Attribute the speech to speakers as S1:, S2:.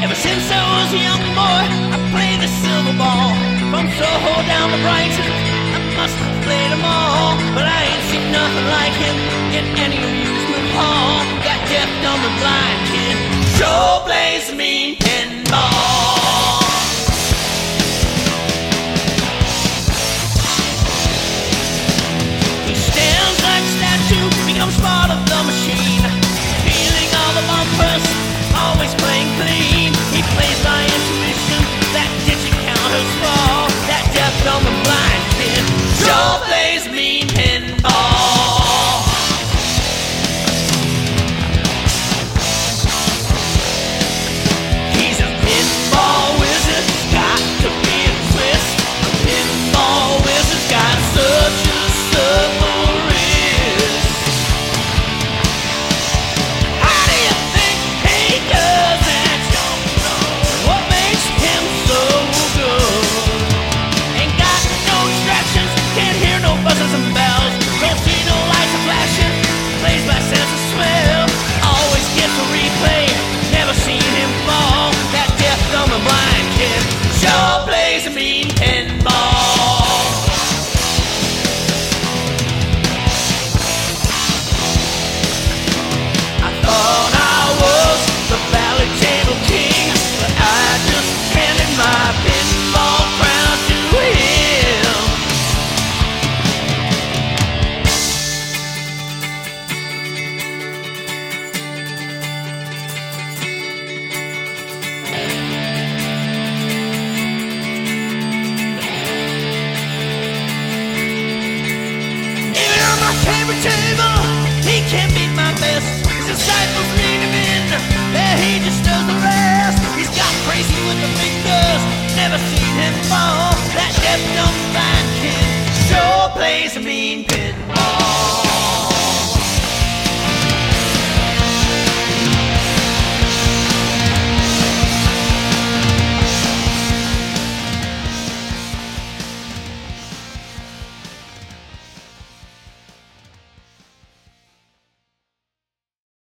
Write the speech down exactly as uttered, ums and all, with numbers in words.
S1: Ever since I was a young boy, I played the silver ball. From Soho down to Brighton, I must have played them all. But I ain't seen nothing like him in any amusement hall. That deaf, dumb, and blind kid sure plays a mean pinball. He stands like a statue, becomes part of the machine, feeling all the bumpers, always playing clean. He plays by intuition, that digit counters fall. That deaf, dumb, and blind kid sure plays mean pinball. He's a pinball wizard, got to be a twist. A pinball wizard's got such a supple wrist. How do you think he does it? What makes him so good? Ain't got no distractions, can't hear no buzzers and bells, don't see no lights are flashing, plays by sense of smell, always gets a replay, never seen him fall. That deaf, dumb, and blind kid sure plays a mean pinball. I thought I was the ballad table king, but I just handed my pinball crown to him. Even on my favorite table, he can't beat my best. His disciples lead him in, there he just does the rest. He's got crazy with the fingers, never seen him fall. That deaf, dumb, blind kid sure plays a mean pinball.